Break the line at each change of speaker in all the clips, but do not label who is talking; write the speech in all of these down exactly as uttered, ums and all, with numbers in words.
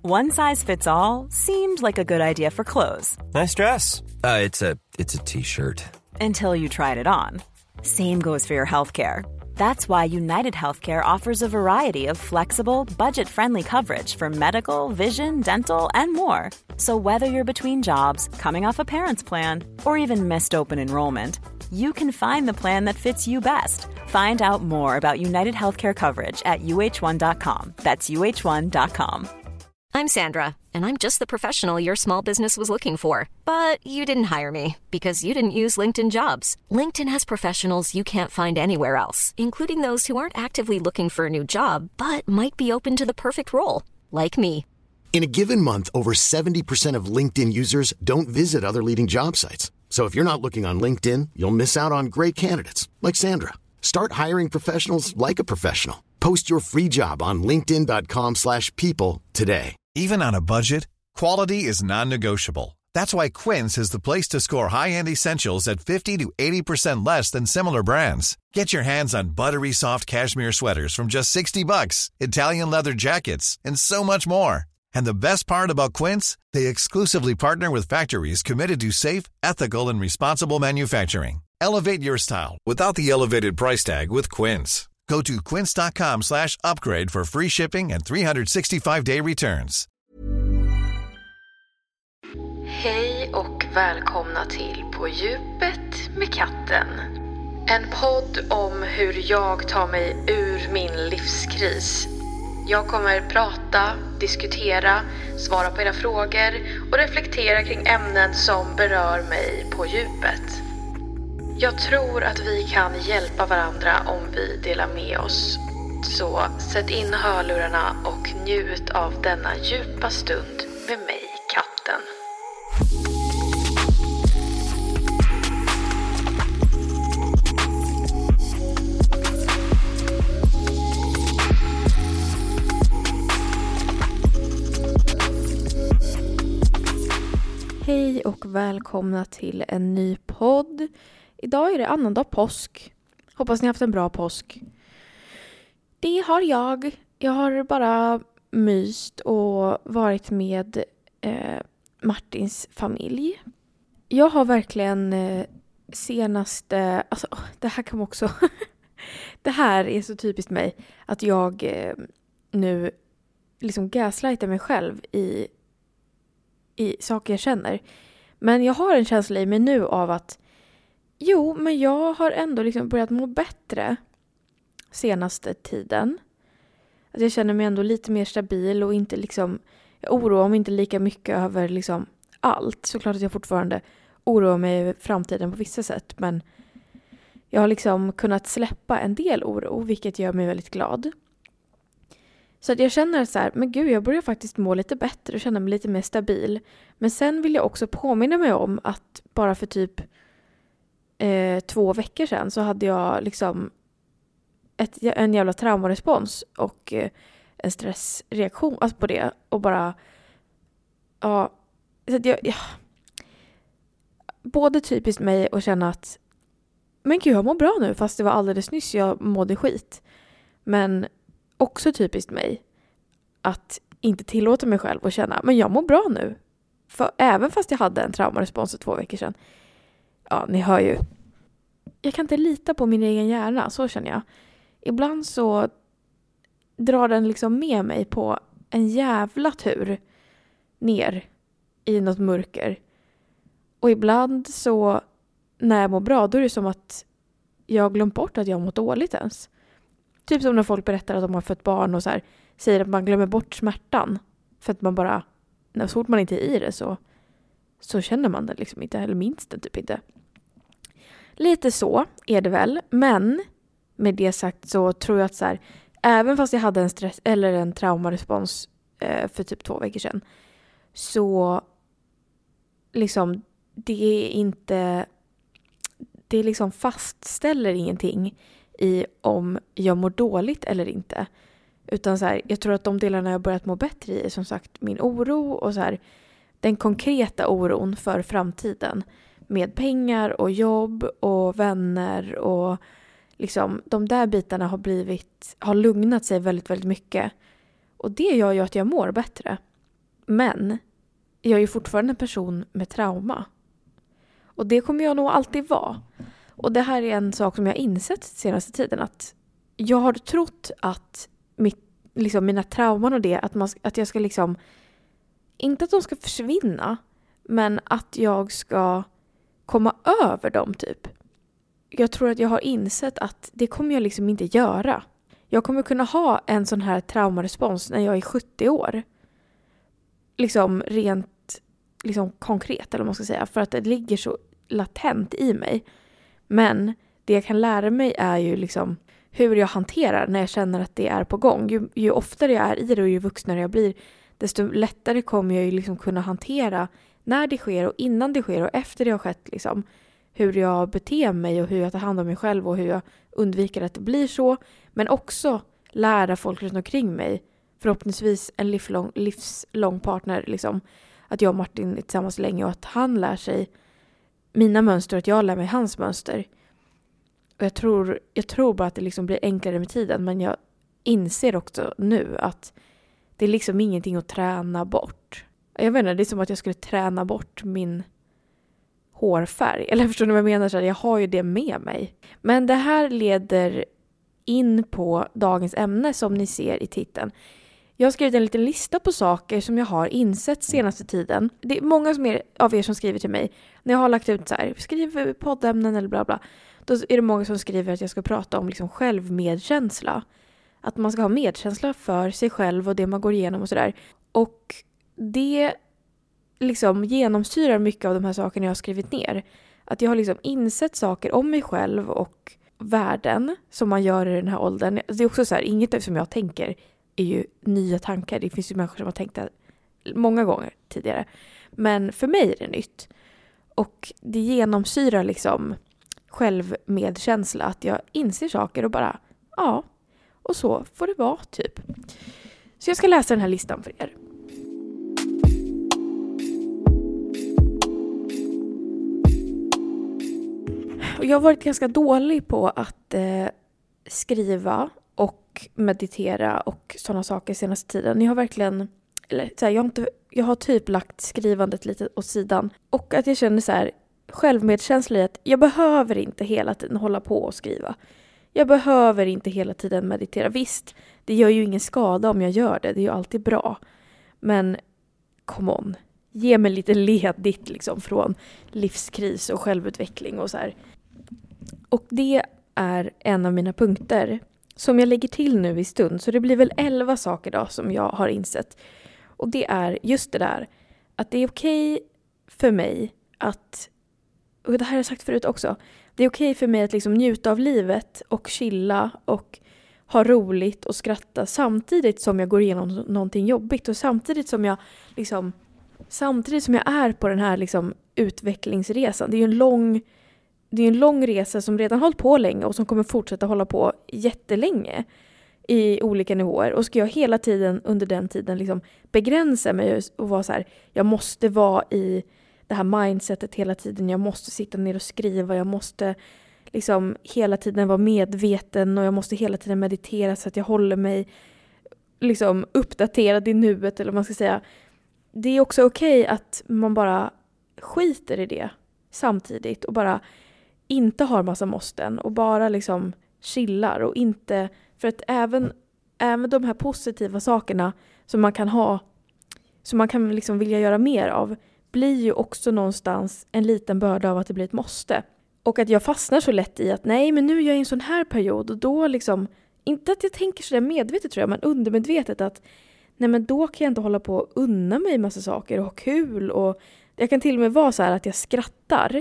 One size fits all seemed like a good idea for clothes.
Nice dress. Uh, it's a it's a t-shirt.
Until you tried it on. Same goes for your healthcare. That's why United Healthcare offers a variety of flexible, budget-friendly coverage for medical, vision, dental, and more. So whether you're between jobs, coming off a parent's plan, or even missed open enrollment, you can find the plan that fits you best. Find out more about United Healthcare coverage at U H one dot com. That's U H one dot com.
I'm Sandra, and I'm just the professional your small business was looking for. But you didn't hire me because you didn't use LinkedIn Jobs. LinkedIn has professionals you can't find anywhere else, including those who aren't actively looking for a new job, but might be open to the perfect role, like me.
In a given month, over seventy percent of LinkedIn users don't visit other leading job sites. So if you're not looking on LinkedIn, you'll miss out on great candidates like Sandra. Start hiring professionals like a professional. Post your free job on linkedin dot com slash people today.
Even on a budget, quality is non-negotiable. That's why Quince is the place to score high-end essentials at fifty to eighty percent less than similar brands. Get your hands on buttery soft cashmere sweaters from just sixty bucks, Italian leather jackets, and so much more. And the best part about Quince, they exclusively partner with factories committed to safe, ethical, and responsible manufacturing. Elevate your style without the elevated price tag with Quince. Go to quince dot com slash upgrade for free shipping and three sixty-five day returns.
Hej och välkomna till På djupet med katten. En podd om hur jag tar mig ur min livskris. Jag kommer prata, diskutera, svara på era frågor och reflektera kring ämnen som berör mig på djupet. Jag tror att vi kan hjälpa varandra om vi delar med oss. Så sätt in hörlurarna och njut av denna djupa stund med mig, katten.
Hej och välkomna till en ny podd. Idag är det annandag påsk. Hoppas ni har haft en bra påsk. Det har jag. Jag har bara myst och varit med eh, Martins familj. Jag har verkligen eh, senaste... Alltså, det här kan också... det här är så typiskt mig. Att jag eh, nu liksom gaslightar mig själv i, i saker jag känner. Men jag har en känsla i mig nu av att jo, men jag har ändå liksom börjat må bättre senaste tiden. Att jag känner mig ändå lite mer stabil och inte liksom, jag oroar mig inte lika mycket över liksom allt. Såklart att jag fortfarande oroar mig över framtiden på vissa sätt, men jag har liksom kunnat släppa en del oro, vilket gör mig väldigt glad. Så att jag känner så här, men gud, jag börjar faktiskt må lite bättre och känna mig lite mer stabil. Men sen vill jag också påminna mig om att bara för typ Eh, två veckor sedan så hade jag liksom ett, en jävla traumarespons och eh, en stressreaktion alltså på det och bara ja, så att jag, ja både typiskt mig att känna att men gud, jag mår bra nu fast det var alldeles nyss jag mådde skit, men också typiskt mig att inte tillåta mig själv att känna men jag mår bra nu, för även fast jag hade en traumarespons för två veckor sedan. Ja, ni hör ju. Jag kan inte lita på min egen hjärna, så känner jag. Ibland så drar den liksom med mig på en jävla tur ner i något mörker. Och ibland så när jag mår bra, då är det som att jag har glömt bort att jag mår dåligt ens. Typ som när folk berättar att de har fött barn och så här, säger att man glömmer bort smärtan. För att man bara, när så fort man inte är i det så, så känner man det liksom inte, eller minns det typ inte. Lite så är det väl, men med det sagt så tror jag att så här, även fast jag hade en stress eller en traumarespons eh, för typ två veckor sedan, så liksom det är inte, det liksom fastställer ingenting i om jag mår dåligt eller inte. Utan så här, jag tror att de delarna jag börjat må bättre i är som sagt min oro och så här, den konkreta oron för framtiden. Med pengar och jobb och vänner och liksom de där bitarna har blivit, har lugnat sig väldigt, väldigt mycket. Och det gör ju att jag mår bättre. Men jag är ju fortfarande en person med trauma. Och det kommer jag nog alltid vara. Och det här är en sak som jag har insett senaste tiden. Att jag har trott att mitt, liksom mina trauman och det, att, man, att jag ska liksom, inte att de ska försvinna, men att jag ska komma över dem typ. Jag tror att jag har insett att det kommer jag liksom inte göra. Jag kommer kunna ha en sån här traumarespons när jag är sjuttio år. Liksom rent liksom konkret, eller vad man ska säga. För att det ligger så latent i mig. Men det jag kan lära mig är ju liksom hur jag hanterar när jag känner att det är på gång. Ju, ju oftare jag är i det och ju vuxnare jag blir, desto lättare kommer jag ju liksom kunna hantera när det sker och innan det sker och efter det har skett. Liksom, hur jag beter mig och hur jag tar hand om mig själv och hur jag undviker att det blir så. Men också lära folk runt omkring mig. Förhoppningsvis en livslång, livslång partner. Liksom, att jag och Martin är tillsammans länge och att han lär sig mina mönster och att jag lär mig hans mönster. Och jag tror, jag tror bara att det liksom blir enklare med tiden. Men jag inser också nu att det är liksom ingenting att träna bort. Jag vet inte, det är som att jag skulle träna bort min hårfärg. Eller förstår ni vad jag menar? Så jag har ju det med mig. Men det här leder in på dagens ämne som ni ser i titeln. Jag har skrivit en liten lista på saker som jag har insett senaste tiden. Det är många som är, av er som skriver till mig. När jag har lagt ut så här, skriv poddämnen eller bla bla. Då är det många som skriver att jag ska prata om liksom självmedkänsla. Att man ska ha medkänsla för sig själv och det man går igenom och sådär. Och det liksom genomsyrar mycket av de här sakerna jag har skrivit ner. Att jag har liksom insett saker om mig själv och världen som man gör i den här åldern. Det är också så här, inget som jag tänker är ju nya tankar. Det finns ju människor som har tänkt det många gånger tidigare. Men för mig är det nytt. Och det genomsyrar liksom självmedkänsla. Att jag inser saker och bara, ja, och så får det vara typ. Så jag ska läsa den här listan för er. Jag har varit ganska dålig på att eh, skriva och meditera och sådana saker senaste tiden. Jag har verkligen, eller så här, jag har inte, jag har typ lagt skrivandet lite åt sidan. Och att jag känner så här, självmedkänsla i att jag behöver inte hela tiden hålla på och skriva. Jag behöver inte hela tiden meditera. Visst, det gör ju ingen skada om jag gör det. Det är ju alltid bra. Men come on, ge mig lite ledigt liksom från livskris och självutveckling och så här. Och det är en av mina punkter som jag lägger till nu i stund. Så det blir väl elva saker då som jag har insett. Och det är just det där att det är okej för mig att, och det här har jag sagt förut också, det är okej för mig att liksom njuta av livet och chilla och ha roligt och skratta samtidigt som jag går igenom någonting jobbigt och samtidigt som jag liksom samtidigt som jag är på den här liksom utvecklingsresan. Det är ju en lång det är en lång resa som redan hållit på länge och som kommer fortsätta hålla på jättelänge i olika nivåer. Och ska jag hela tiden under den tiden liksom begränsa mig och vara så här, jag måste vara i det här mindsetet hela tiden. Jag måste sitta ner och skriva. Jag måste liksom hela tiden vara medveten och jag måste hela tiden meditera så att jag håller mig liksom uppdaterad i nuet, eller vad man ska säga. Det är också okej att man bara skiter i det samtidigt och bara inte har massa måsten och bara liksom chillar och inte, för att även, även de här positiva sakerna som man kan ha, som man kan liksom vilja göra mer av, blir ju också någonstans en liten börda av att det blir ett måste. Och att jag fastnar så lätt i att nej, men nu är jag i en sån här period och då liksom, inte att jag tänker så där medvetet tror jag, men undermedvetet att nej, men då kan jag inte hålla på och unna mig massa saker och ha kul. Och jag kan till och med vara så här att jag skrattar.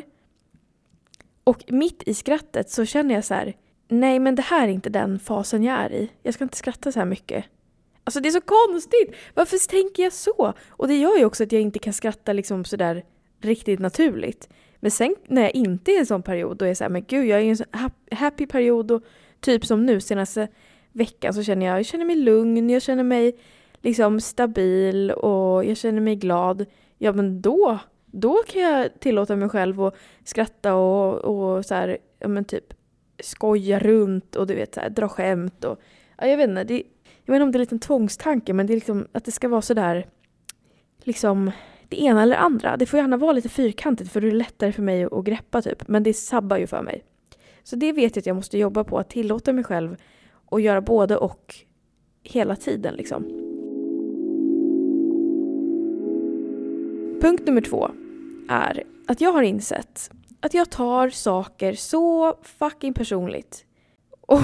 Och mitt i skrattet så känner jag så här, nej men det här är inte den fasen jag är i. Jag ska inte skratta så här mycket. Alltså det är så konstigt. Varför tänker jag så? Och det gör ju också att jag inte kan skratta liksom så där riktigt naturligt. Men sen när jag inte är i en sån period, då är jag så här, men gud, jag är i en sån happy period och typ som nu senaste veckan så känner jag, jag känner mig lugn, jag känner mig liksom stabil och jag känner mig glad. Ja, men då, då kan jag tillåta mig själv att skratta och, och så här, ja men typ skoja runt och du vet så här, dra skämt och ja, jag vet inte, det, jag vet inte om det är en liten tvångstanke, men det är liksom att det ska vara så där liksom det ena eller andra. Det får gärna vara lite fyrkantigt för det är lättare för mig att greppa typ. Men det sabbar ju för mig. Så det vet jag att jag måste jobba på. Att tillåta mig själv att göra både och hela tiden liksom. Punkt nummer två är att jag har insett att jag tar saker så fucking personligt. Och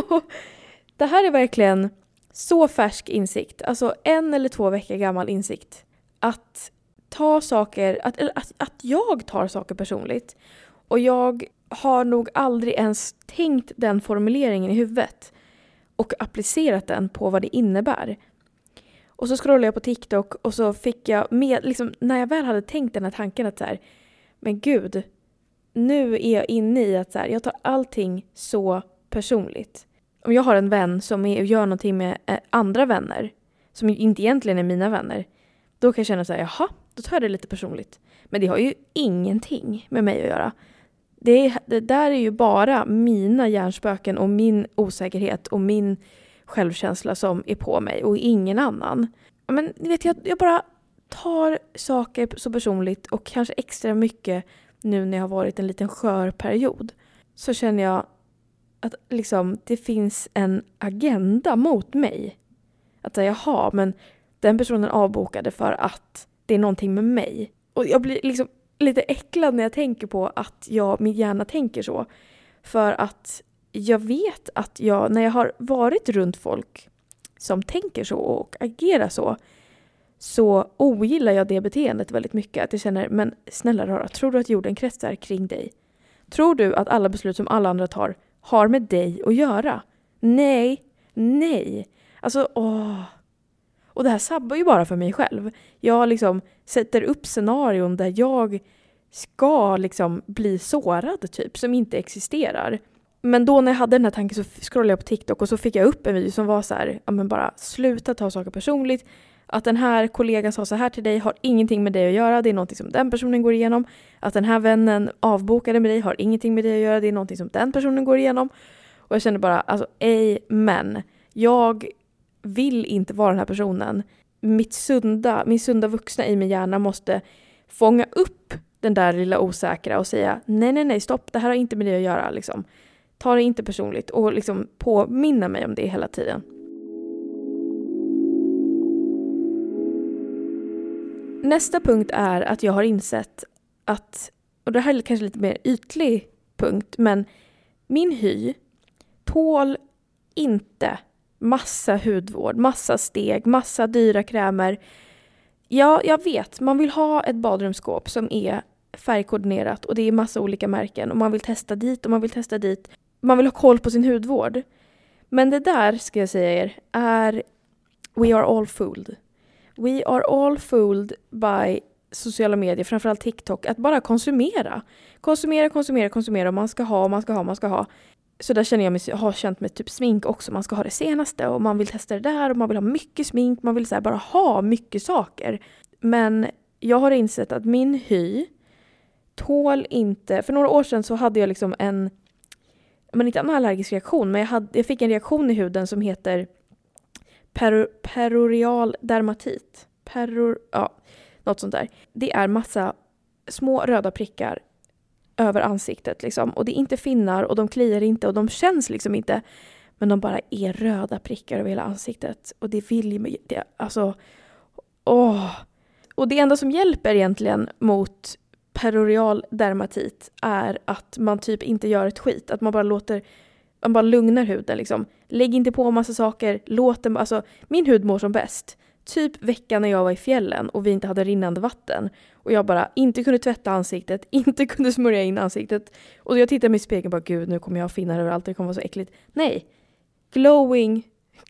det här är verkligen så färsk insikt. Alltså en eller två veckor gammal insikt. Att ta saker, att, att, att jag tar saker personligt. Och jag har nog aldrig ens tänkt den formuleringen i huvudet. Och applicerat den på vad det innebär. Och så scrollade jag på TikTok och så fick jag med, liksom, när jag väl hade tänkt den här tanken att så här, men gud, nu är jag inne i att så här, jag tar allting så personligt. Om jag har en vän som är, gör någonting med andra vänner, som inte egentligen är mina vänner, då kan jag känna så här, jaha, då tar jag det lite personligt. Men det har ju ingenting med mig att göra. Det, är, det där är ju bara mina hjärnspöken och min osäkerhet och min självkänsla som är på mig och ingen annan. Men vet jag, jag bara tar saker så personligt och kanske extra mycket nu när jag har varit en liten skör period. Så känner jag att liksom, det finns en agenda mot mig. Att säga, jaha, men den personen avbokade för att det är någonting med mig. Och jag blir liksom lite äcklad när jag tänker på att jag, min hjärna tänker så. För att jag vet att jag, när jag har varit runt folk som tänker så och agerar så, så ogillar jag det beteendet väldigt mycket. Att jag känner, men snälla rara, tror du att jorden kretsar kring dig? Tror du att alla beslut som alla andra tar har med dig att göra? Nej, nej. Alltså, åh. Och det här sabbar ju bara för mig själv. Jag liksom sätter upp scenarion där jag ska liksom bli sårad typ, som inte existerar. Men då när jag hade den här tanken så scrollade jag på TikTok och så fick jag upp en video som var så här, ja men bara sluta ta saker personligt. Att den här kollegan sa så här till dig har ingenting med dig att göra, det är någonting som den personen går igenom. Att den här vännen avbokade med dig har ingenting med dig att göra, det är någonting som den personen går igenom. Och jag kände bara, alltså amen. Jag vill inte vara den här personen. Mitt sunda, min sunda vuxna i min hjärna måste fånga upp den där lilla osäkra och säga nej, nej, nej, stopp, det här har inte med det att göra. Liksom. Ta det inte personligt och liksom påminna mig om det hela tiden. Nästa punkt är att jag har insett att, och det här är kanske lite mer ytlig punkt, men min hy tål inte massa hudvård, massa steg, massa dyra krämer. Ja, jag vet, man vill ha ett badrumsskåp som är färgkoordinerat och det är massa olika märken och man vill testa dit och man vill testa dit. Man vill ha koll på sin hudvård. Men det där, ska jag säga er, är we are all fooled. We are all fooled by sociala medier, framförallt TikTok, att bara konsumera. Konsumera, konsumera, konsumera. Man ska ha, man ska ha, man ska ha. Så där känner jag mig, har känt med typ smink också. Man ska ha det senaste och man vill testa det där och man vill ha mycket smink. Man vill så här bara ha mycket saker. Men jag har insett att min hy tål inte... För några år sedan så hade jag liksom en... Men inte en allergisk reaktion, men jag, hade, jag fick en reaktion i huden som heter per, perorial dermatit. Peror, ja, något sånt där. Det är massa små röda prickar över ansiktet liksom. Och det är inte finnar och de kliar inte och de känns liksom inte. Men de bara är röda prickar över hela ansiktet. Och det vill ju mig, det, alltså, åh. Och det enda som hjälper egentligen mot perorial dermatit är att man typ inte gör ett skit. Att man bara låter, man bara lugnar huden liksom. Lägg inte på massa saker, låt den, alltså min hud mår som bäst. Typ veckan när jag var i fjällen och vi inte hade rinnande vatten. Och jag bara inte kunde tvätta ansiktet, inte kunde smörja in ansiktet. Och jag tittade mig i spegeln och bara, gud nu kommer jag ha finnar överallt, det kommer vara så äckligt. Nej, glowing,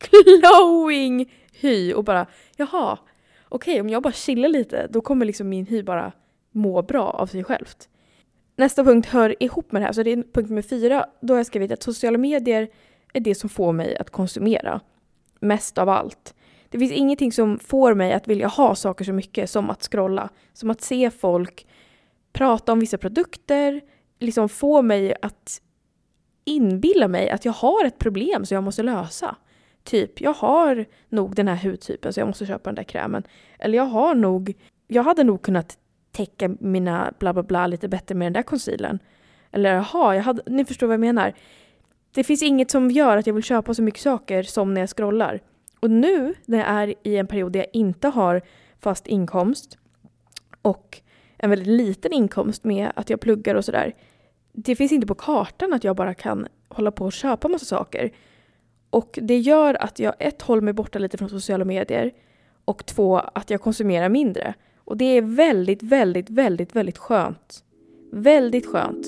glowing hy. Och bara, jaha, okej, okay, om jag bara chillar lite, då kommer liksom min hy bara må bra av sig självt. Nästa punkt hör ihop med det här. Så det är punkt nummer fyra. Då har jag skrivit att sociala medier är det som får mig att konsumera. Mest av allt. Det finns ingenting som får mig att vilja ha saker så mycket som att scrolla. Som att se folk prata om vissa produkter. Liksom få mig att inbilla mig att jag har ett problem som jag måste lösa. Typ, jag har nog den här hudtypen så jag måste köpa den där krämen. Eller jag har nog, jag hade nog kunnat täcka mina bla bla bla lite bättre med den där concealern. Eller jaha, jag hade, ni förstår vad jag menar. Det finns inget som gör att jag vill köpa så mycket saker som när jag scrollar. Och nu när jag är i en period där jag inte har fast inkomst och en väldigt liten inkomst med att jag pluggar och sådär. Det finns inte på kartan att jag bara kan hålla på och köpa massa saker. Och det gör att jag ett håller mig borta lite från sociala medier och två att jag konsumerar mindre. Och det är väldigt, väldigt, väldigt, väldigt skönt. Väldigt skönt.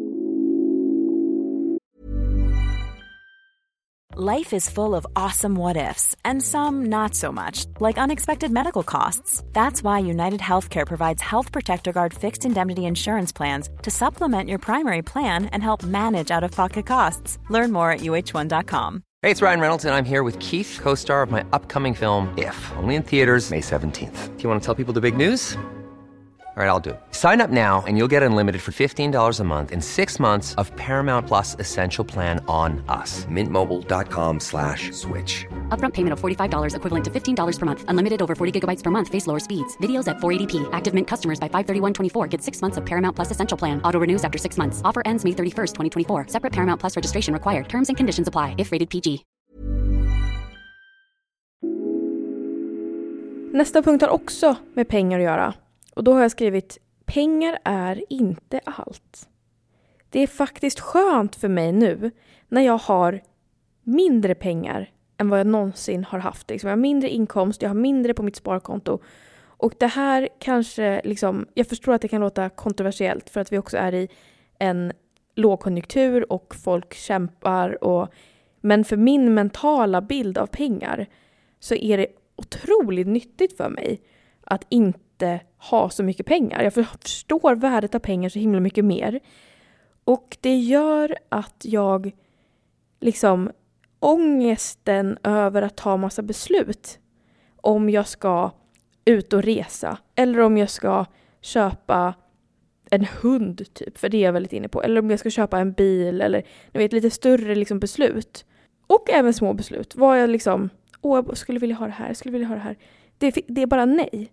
Life is full of awesome what ifs and some not so much, like unexpected medical costs. That's why United Healthcare provides Health Protector Guard fixed indemnity insurance plans to supplement your primary plan and help manage out-of-pocket costs. Learn more at U H one dot com.
Hey, it's Ryan Reynolds, and I'm here with Keith, co-star of my upcoming film, If, only in theaters May seventeenth. Do you want to tell people the big news? All right, I'll do it. Sign up now and you'll get unlimited for fifteen dollars a month and six months of Paramount Plus Essential Plan on us. Mint Mobile dot com slash switch.
Upfront payment of forty-five dollars equivalent to fifteen dollars per month. Unlimited over forty gigabytes per month. Face lower speeds. Videos at four eighty p. Active Mint customers by five thirty-one twenty-four get six months of Paramount Plus Essential Plan. Auto renews after six months. Offer ends May thirty-first, twenty twenty-four. Separate Paramount Plus registration required. Terms and conditions apply if rated P G.
Nästa punkt har också med pengar att göra. Och då har jag skrivit: pengar är inte allt. Det är faktiskt skönt för mig nu när jag har mindre pengar än vad jag någonsin har haft. Jag har mindre inkomst, jag har mindre på mitt sparkonto. Och det här kanske, liksom, jag förstår att det kan låta kontroversiellt för att vi också är i en lågkonjunktur och folk kämpar. Och, men för min mentala bild av pengar så är det otroligt nyttigt för mig att inte ha så mycket pengar. Jag förstår värdet av pengar så himla mycket mer. Och det gör att jag liksom ångesten över att ta massa beslut om jag ska ut och resa eller om jag ska köpa en hund typ, för det är jag väldigt inne på, eller om jag ska köpa en bil eller ni vet, lite större liksom beslut och även små beslut. Vad jag liksom, åh, jag skulle vilja ha det här, jag skulle vilja ha det här. Det, det är bara nej.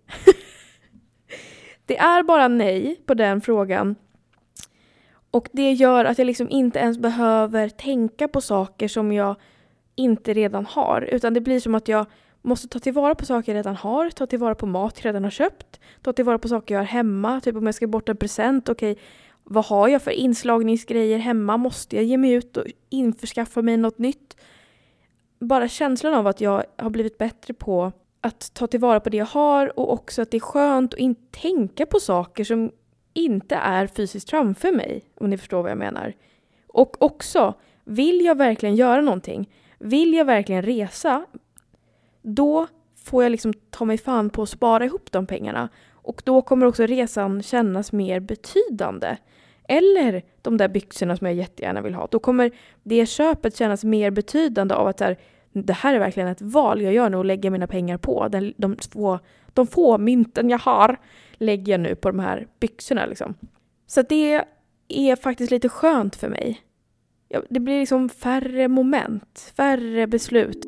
Det är bara nej på den frågan. Och det gör att jag liksom inte ens behöver tänka på saker som jag inte redan har. Utan det blir som att jag måste ta tillvara på saker jag redan har. Ta tillvara på mat jag redan har köpt. Ta tillvara på saker jag har hemma. Typ om jag ska bort en present. Okej, vad har jag för inslagningsgrejer hemma? Måste jag ge mig ut och införskaffa mig något nytt? Bara känslan av att jag har blivit bättre på att ta tillvara på det jag har. Och också att det är skönt att inte tänka på saker som inte är fysiskt framför mig, om ni förstår vad jag menar. Och också, vill jag verkligen göra någonting, vill jag verkligen resa, då får jag liksom ta mig fan på att spara ihop de pengarna. Och då kommer också resan kännas mer betydande. Eller de där byxorna som jag jättegärna vill ha. Då kommer det köpet kännas mer betydande av att här, det här är verkligen ett val jag gör nu och lägger mina pengar på. De, de, få, de få mynten jag har lägger jag nu på de här byxorna liksom. Så det är faktiskt lite skönt för mig. Ja, det blir liksom färre moment, färre beslut.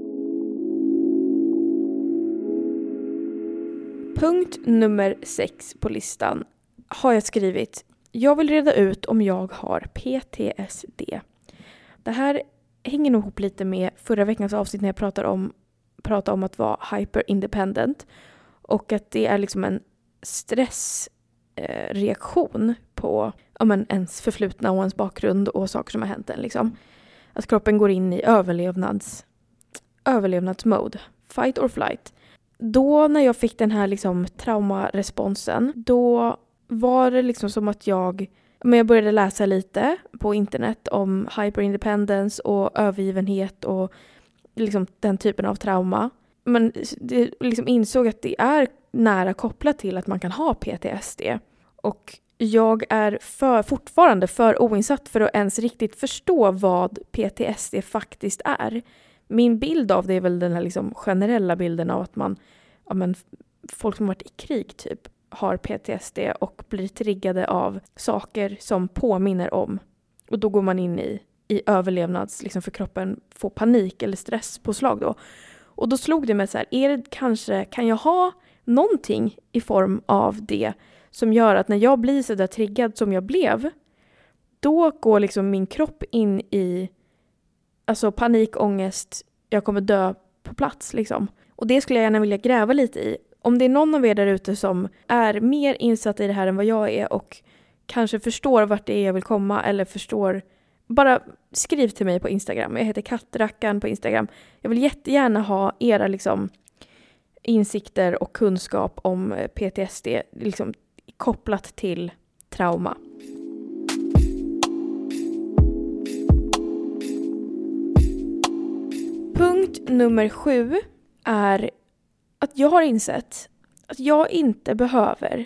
Punkt nummer sex på listan har jag skrivit: jag vill reda ut om jag har P T S D. Det här hänger nog ihop lite med förra veckans avsnitt när jag pratade om, pratade om att vara hyper-independent. Och att det är liksom en stressreaktion eh, på ja, men ens förflutna och ens bakgrund och saker som har hänt en. Liksom. Att kroppen går in i överlevnads, överlevnadsmode. Fight or flight. Då när jag fick den här liksom, traumaresponsen, då var det liksom som att jag, men jag började läsa lite på internet om hyperindependence och övergivenhet och liksom, den typen av trauma. Men det liksom insåg att det är nära kopplat till att man kan ha P T S D. Och jag är för, fortfarande för oinsatt för att ens riktigt förstå vad P T S D faktiskt är. Min bild av det är väl den här liksom generella bilden av att man, ja men, folk som varit i krig typ har P T S D och blir triggade av saker som påminner om. Och då går man in i, i överlevnads, liksom för kroppen, få panik eller stresspåslag då. Och då slog det mig så här, är det kanske, kan jag ha någonting i form av det som gör att när jag blir så där triggad som jag blev, då går liksom min kropp in i alltså panik, ångest, jag kommer dö på plats liksom. Och det skulle jag gärna vilja gräva lite i. Om det är någon av er där ute som är mer insatt i det här än vad jag är och kanske förstår vart det är jag vill komma eller förstår, bara skriv till mig på Instagram. Jag heter Kattrackan på Instagram. Jag vill jättegärna ha era liksom insikter och kunskap om P T S D liksom kopplat till trauma. Punkt nummer sju är att jag har insett att jag inte behöver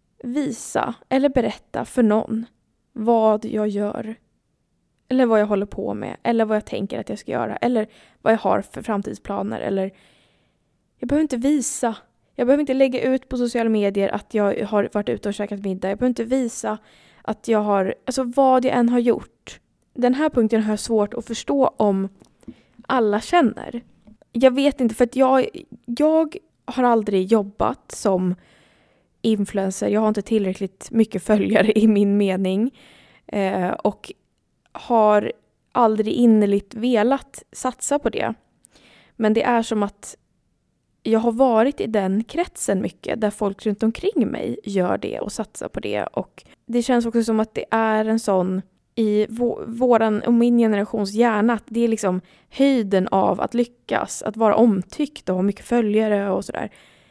visa eller berätta för någon vad jag gör. Eller vad jag håller på med. Eller vad jag tänker att jag ska göra. Eller vad jag har för framtidsplaner. Eller jag behöver inte visa. Jag behöver inte lägga ut på sociala medier att jag har varit ute och käkat middag. Jag behöver inte visa att jag har, alltså vad jag än har gjort. Den här punkten har jag svårt att förstå om alla känner. Jag vet inte, för att jag, jag har aldrig jobbat som influencer. Jag har inte tillräckligt mycket följare i min mening. Eh, och har aldrig innerligt velat satsa på det. Men det är som att jag har varit i den kretsen mycket där folk runt omkring mig gör det och satsar på det. Och det känns också som att det är en sån i vå- våran och min generations hjärna att det är liksom höjden av att lyckas, att vara omtyckt och ha mycket följare och sådär.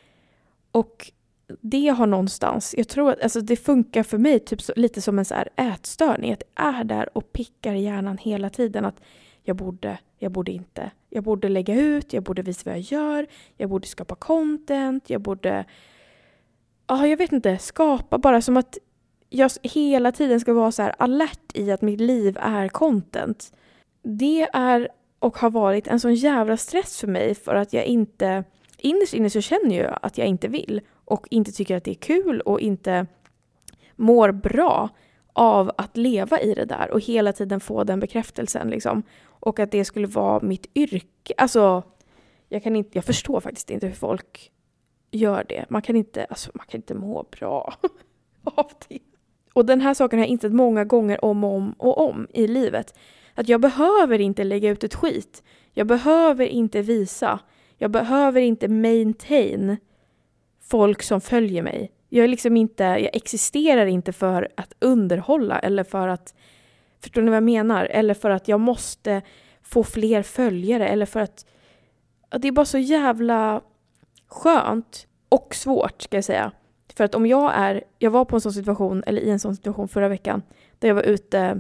Och det har någonstans, jag tror att alltså det funkar för mig typ så, lite som en så här ätstörning, att det är där och pickar i hjärnan hela tiden att jag borde, jag borde inte, jag borde lägga ut, jag borde visa vad jag gör, jag borde skapa content, jag borde, ja jag vet inte, skapa bara som att jag hela tiden ska vara så här alert i att mitt liv är content. Det är och har varit en sån jävla stress för mig för att jag inte, innerst inne så känner jag att jag inte vill och inte tycker att det är kul och inte mår bra av att leva i det där och hela tiden få den bekräftelsen liksom. Och att det skulle vara mitt yrke. Alltså, jag kan inte, jag förstår faktiskt inte hur folk gör det. Man kan inte, alltså, man kan inte må bra av det. Och den här saken har jag insett många gånger om och om och om i livet. Att jag behöver inte lägga ut ett skit. Jag behöver inte visa. Jag behöver inte maintain folk som följer mig. Jag är liksom inte, jag existerar inte för att underhålla eller för att, förstår ni vad jag menar? Eller för att jag måste få fler följare eller för att, att det är bara så jävla skönt och svårt ska jag säga. För att om jag är, jag var på en sån situation, eller i en sån situation förra veckan, där jag var ute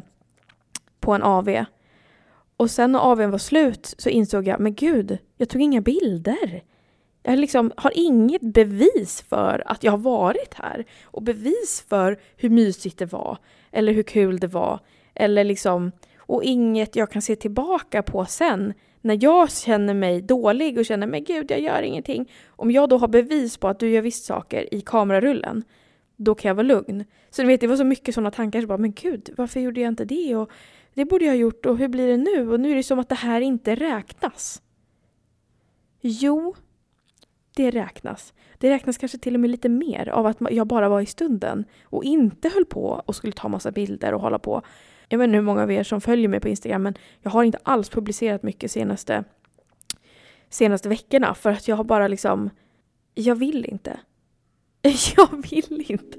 på en A V. Och sen när A V:n var slut så insåg jag, men gud, jag tog inga bilder. Jag liksom har inget bevis för att jag har varit här. Och bevis för hur mysigt det var. Eller hur kul det var. Eller liksom, och inget jag kan se tillbaka på sen. När jag känner mig dålig och känner, men gud, jag gör ingenting. Om jag då har bevis på att du gör visst saker i kamerarullen, då kan jag vara lugn. Så du vet, det var så mycket sådana tankar. Så bara, men gud, varför gjorde jag inte det? Och det borde jag ha gjort. Och hur blir det nu? Och nu är det som att det här inte räknas. Jo, det räknas. Det räknas kanske till och med lite mer av att jag bara var i stunden. Och inte höll på och skulle ta massa bilder och hålla på. Jag vet inte hur många av er som följer mig på Instagram, men jag har inte alls publicerat mycket senaste, senaste veckorna. För att jag har bara liksom, jag vill inte. Jag vill inte.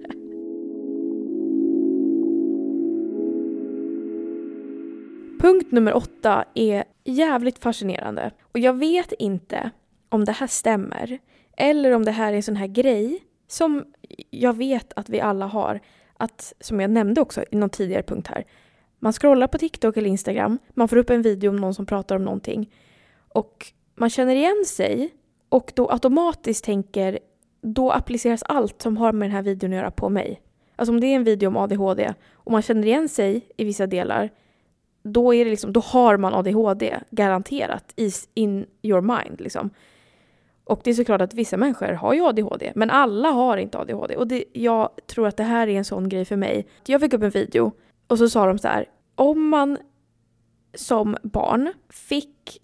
Punkt nummer åtta är jävligt fascinerande. Och jag vet inte om det här stämmer. Eller om det här är en sån här grej som jag vet att vi alla har. Att, som jag nämnde också i någon tidigare punkt här. Man scrollar på TikTok eller Instagram. Man får upp en video om någon som pratar om någonting. Och man känner igen sig. Och då automatiskt tänker, då appliceras allt som har med den här videon att göra på mig. Alltså om det är en video om A D H D och man känner igen sig i vissa delar, då är det liksom, då har man A D H D garanterat is in your mind liksom. Och det är såklart att vissa människor har ju A D H D, men alla har inte A D H D. Och det, jag tror att det här är en sån grej för mig. Jag fick upp en video och så sa de så här, om man som barn fick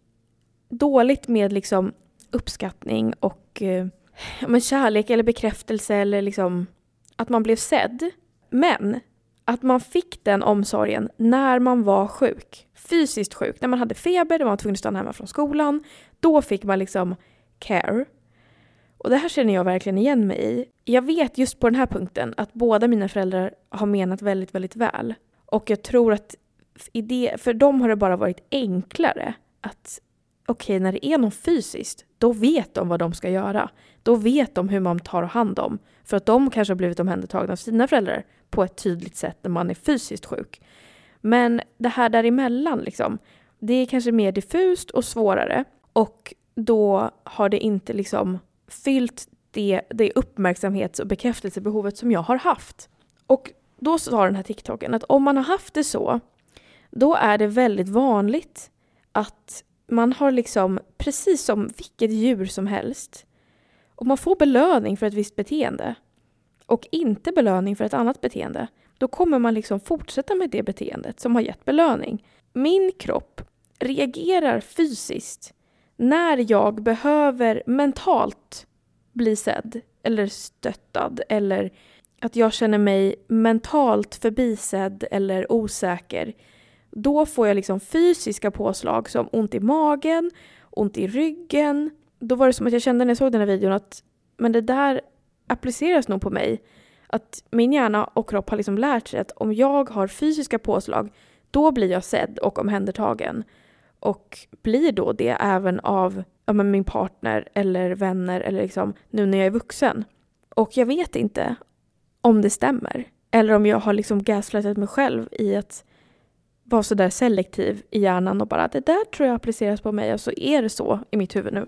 dåligt med liksom uppskattning och eh, men kärlek eller bekräftelse eller liksom att man blev sedd. Men att man fick den omsorgen när man var sjuk. Fysiskt sjuk. När man hade feber, när man var tvungen att stanna hemma från skolan. Då fick man liksom care. Och det här känner jag verkligen igen mig i. Jag vet just på den här punkten att båda mina föräldrar har menat väldigt, väldigt väl. Och jag tror att i det, för dem har det bara varit enklare att okej, okay, när det är någon fysiskt, då vet de vad de ska göra. Då vet de hur man tar hand om. För att de kanske har blivit omhändertagna av sina föräldrar på ett tydligt sätt när man är fysiskt sjuk. Men det här däremellan, liksom, det är kanske mer diffust och svårare. Och då har det inte liksom fyllt det, det uppmärksamhets- och bekräftelsebehovet som jag har haft. Och då sa den här TikToken att om man har haft det så, då är det väldigt vanligt att man har liksom, precis som vilket djur som helst, och man får belöning för ett visst beteende och inte belöning för ett annat beteende, då kommer man liksom fortsätta med det beteendet som har gett belöning. Min kropp reagerar fysiskt när jag behöver mentalt bli sedd eller stöttad, eller att jag känner mig mentalt förbisedd eller osäker. Då får jag liksom fysiska påslag som ont i magen, ont i ryggen. Då var det som att jag kände när jag såg den här videon att men det där appliceras nog på mig. Att min hjärna och kropp har liksom lärt sig att om jag har fysiska påslag, då blir jag sedd och omhändertagen. Och blir då det även av ja, men min partner eller vänner eller liksom nu när jag är vuxen. Och jag vet inte om det stämmer. Eller om jag har liksom gaslightat mig själv i att vara så där selektiv i hjärnan och bara det där tror jag appliceras på mig och så är det så i mitt huvud nu.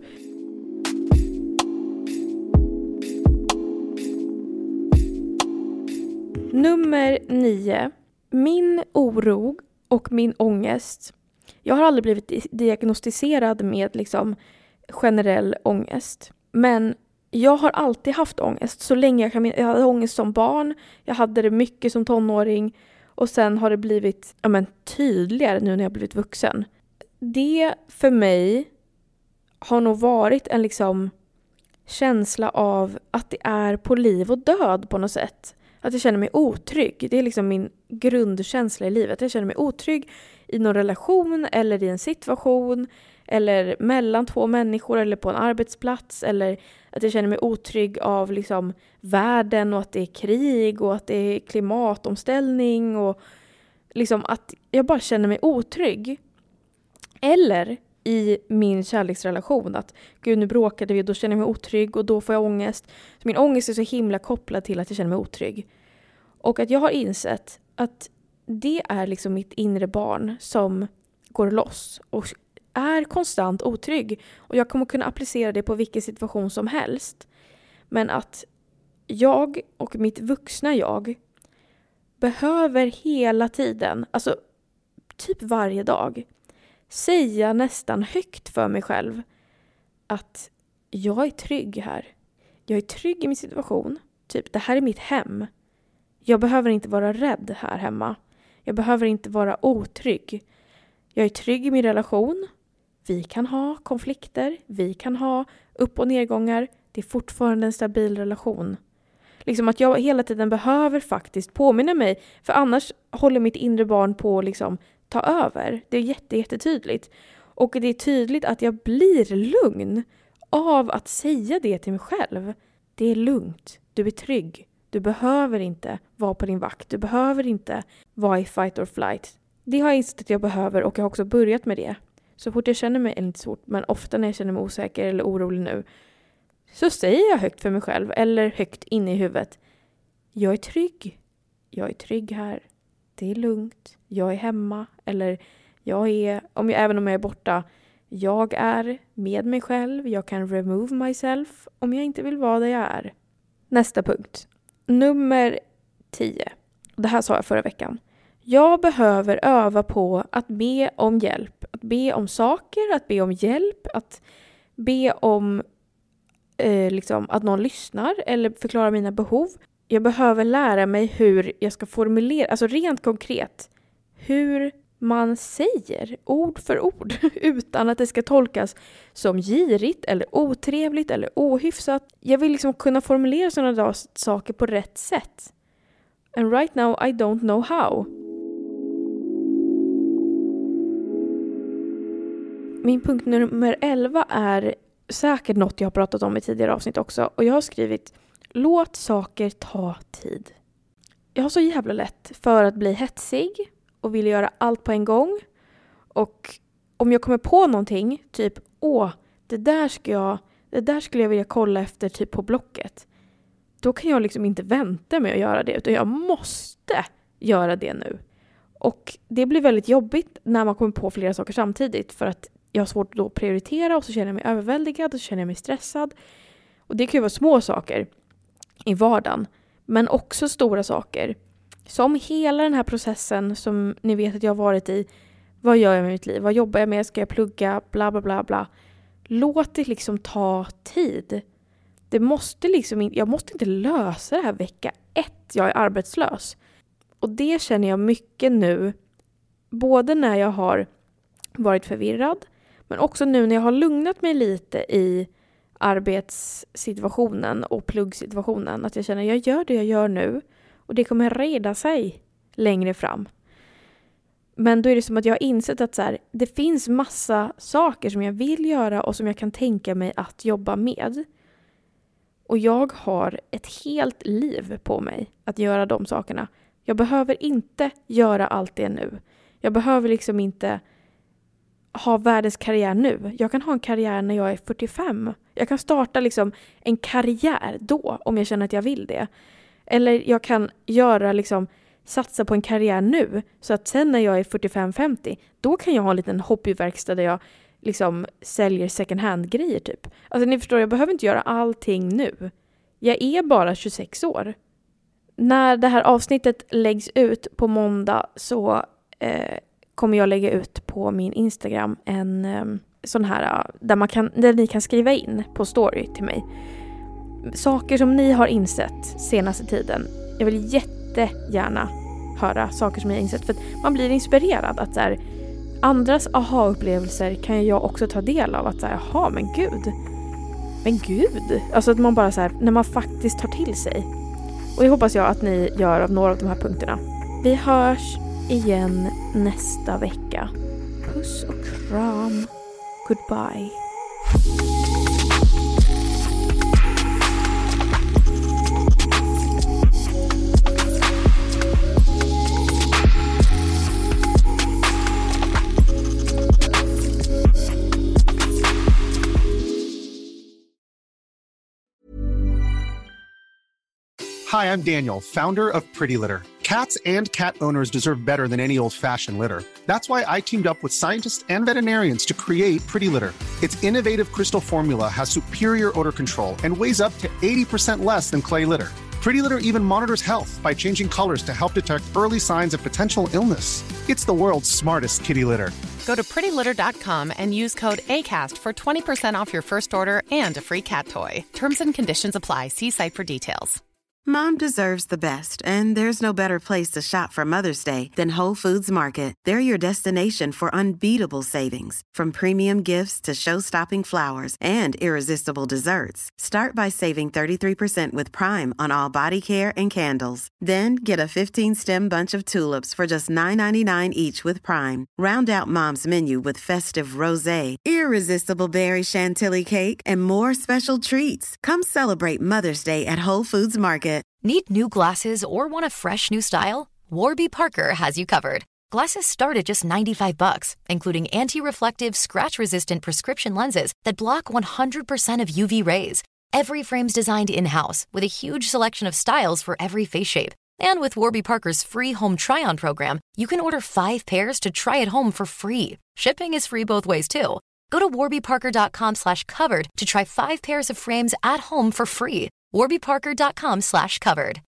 Nummer nio. Min oro och min ångest. Jag har aldrig blivit diagnostiserad med liksom generell ångest. Men jag har alltid haft ångest så länge jag kan. Jag hade ångest som barn. Jag hade det mycket som tonåring. Och sen har det blivit ja, men, tydligare nu när jag blivit vuxen. Det för mig har nog varit en liksom känsla av att det är på liv och död på något sätt. Att jag känner mig otrygg. Det är liksom min grundkänsla i livet. Jag känner mig otrygg i någon relation eller i en situation. Eller mellan två människor eller på en arbetsplats. Eller att jag känner mig otrygg av liksom världen och att det är krig och att det är klimatomställning. Och liksom att jag bara känner mig otrygg. Eller i min kärleksrelation att gud nu bråkade vi och då känner jag mig otrygg och då får jag ångest. Så min ångest är så himla kopplad till att jag känner mig otrygg. Och att jag har insett att det är liksom mitt inre barn som går loss och är konstant otrygg. Och jag kommer kunna applicera det på vilken situation som helst. Men att jag och mitt vuxna jag behöver hela tiden, alltså typ varje dag, säga nästan högt för mig själv att jag är trygg här. Jag är trygg i min situation. Typ, det här är mitt hem. Jag behöver inte vara rädd här hemma. Jag behöver inte vara otrygg. Jag är trygg i min relation. Vi kan ha konflikter. Vi kan ha upp- och nedgångar. Det är fortfarande en stabil relation. Liksom att jag hela tiden behöver faktiskt påminna mig. För annars håller mitt inre barn på att liksom ta över. Det är jätte, jättetydligt. Och det är tydligt att jag blir lugn av att säga det till mig själv. Det är lugnt. Du är trygg. Du behöver inte vara på din vakt. Du behöver inte vara i fight or flight. Det har jag insett att jag behöver och jag har också börjat med det. Så fort jag känner mig, eller inte svårt, men ofta när jag känner mig osäker eller orolig nu, så säger jag högt för mig själv eller högt inne i huvudet. Jag är trygg. Jag är trygg här. Det är lugnt. Jag är hemma. Eller jag är, om jag, även om jag är borta, jag är med mig själv. Jag kan remove myself om jag inte vill vara där jag är. Nästa punkt. Nummer tio. Det här sa jag förra veckan. Jag behöver öva på att be om hjälp. Att be om saker, att be om hjälp. Att be om eh, liksom, att någon lyssnar eller förklarar mina behov. Jag behöver lära mig hur jag ska formulera, alltså rent konkret, hur man säger ord för ord utan att det ska tolkas som girigt eller otrevligt eller ohyfsat. Jag vill liksom kunna formulera sådana där saker på rätt sätt. And right now I don't know how. Min punkt nummer elva är säkert något jag har pratat om i tidigare avsnitt också. Och jag har skrivit: låt saker ta tid. Jag har så jävla lätt för att bli hetsig och vill göra allt på en gång. Och om jag kommer på någonting, typ, åh, det där ska jag, det där skulle jag vilja kolla efter typ på Blocket. Då kan jag liksom inte vänta med att göra det, utan jag måste göra det nu. Och det blir väldigt jobbigt när man kommer på flera saker samtidigt, för att jag har svårt att prioritera och så känner jag mig överväldigad och så känner jag mig stressad. Och det kan ju vara små saker i vardagen, men också stora saker. Som hela den här processen som ni vet att jag har varit i. Vad gör jag med mitt liv? Vad jobbar jag med? Ska jag plugga? Bla bla bla bla. Låt det liksom ta tid. Det måste liksom, jag måste inte lösa det här vecka ett. Jag är arbetslös. Och det känner jag mycket nu. Både när jag har varit förvirrad, men också nu när jag har lugnat mig lite i arbetssituationen och pluggsituationen. Att jag känner att jag gör det jag gör nu. Och det kommer reda sig längre fram. Men då är det som att jag har insett att så här, det finns massa saker som jag vill göra och som jag kan tänka mig att jobba med. Och jag har ett helt liv på mig att göra de sakerna. Jag behöver inte göra allt det nu. Jag behöver liksom inte ha världens karriär nu. Jag kan ha en karriär när jag är fyrtiofem. Jag kan starta liksom en karriär då om jag känner att jag vill det. Eller jag kan göra liksom, satsa på en karriär nu. Så att sen när jag är fyrtiofem femtio, då kan jag ha en liten hobbyverkstad där jag liksom säljer second hand-grejer typ. Alltså ni förstår, jag behöver inte göra allting nu. Jag är bara tjugosex år. När det här avsnittet läggs ut på måndag så eh, kommer jag lägga ut på min Instagram en eh, sån här där, man kan, där ni kan skriva in på story till mig. Saker som ni har insett senaste tiden. Jag vill jättegärna höra saker som ni har insett. För att man blir inspirerad att så här, andras aha-upplevelser kan jag också ta del av. Att så här, jaha, men gud. Men gud. Alltså att man bara så här, när man faktiskt tar till sig. Och det hoppas jag att ni gör av några av de här punkterna. Vi hörs igen nästa vecka. Puss och kram. Goodbye.
Hi, I'm Daniel, founder of Pretty Litter. Cats and cat owners deserve better than any old-fashioned litter. That's why I teamed up with scientists and veterinarians to create Pretty Litter. Its innovative crystal formula has superior odor control and weighs up to eighty percent less than clay litter. Pretty Litter even monitors health by changing colors to help detect early signs of potential illness. It's the world's smartest kitty litter.
Go to pretty litter dot com and use code ACAST for twenty percent off your first order and a free cat toy. Terms and conditions apply. See site for details.
Mom deserves the best, and there's no better place to shop for Mother's Day than Whole Foods Market. They're your destination for unbeatable savings, from premium gifts to show-stopping flowers and irresistible desserts. Start by saving thirty-three percent with Prime on all body care and candles. Then get a fifteen-stem bunch of tulips for just nine ninety-nine each with Prime. Round out Mom's menu with festive rosé, irresistible berry chantilly cake, and more special treats. Come celebrate Mother's Day at Whole Foods Market.
Need new glasses or want a fresh new style? Warby Parker has you covered. Glasses start at just ninety-five bucks, including anti-reflective, scratch-resistant prescription lenses that block one hundred percent of U V rays. Every frame's designed in-house with a huge selection of styles for every face shape. And with Warby Parker's free home try-on program, you can order five pairs to try at home for free. Shipping is free both ways, too. Go to warby parker dot com slash covered to try five pairs of frames at home for free. warby parker dot com slash covered.